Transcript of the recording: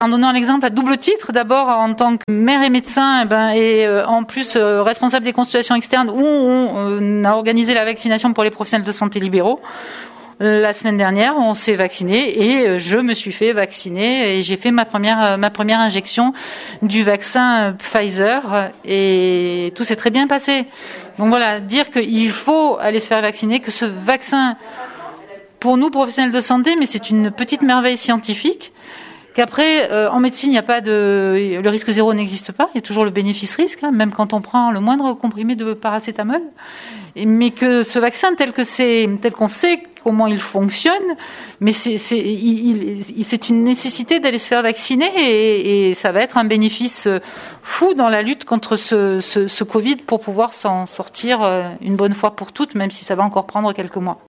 En donnant l'exemple à double titre, d'abord en tant que maire et médecin, et en plus responsable des consultations externes où on a organisé la vaccination pour les professionnels de santé libéraux. La semaine dernière, on s'est vacciné et je me suis fait vacciner et j'ai fait ma première injection du vaccin Pfizer et tout s'est très bien passé. Donc voilà, dire qu'il faut aller se faire vacciner, que ce vaccin, pour nous professionnels de santé, mais c'est une petite merveille scientifique. Qu'après, en médecine, le risque zéro n'existe pas. Il y a toujours le bénéfice-risque, même quand on prend le moindre comprimé de paracétamol. Mais que ce vaccin, tel qu'on sait comment il fonctionne, mais c'est une nécessité d'aller se faire vacciner et ça va être un bénéfice fou dans la lutte contre ce Covid pour pouvoir s'en sortir une bonne fois pour toutes, même si ça va encore prendre quelques mois.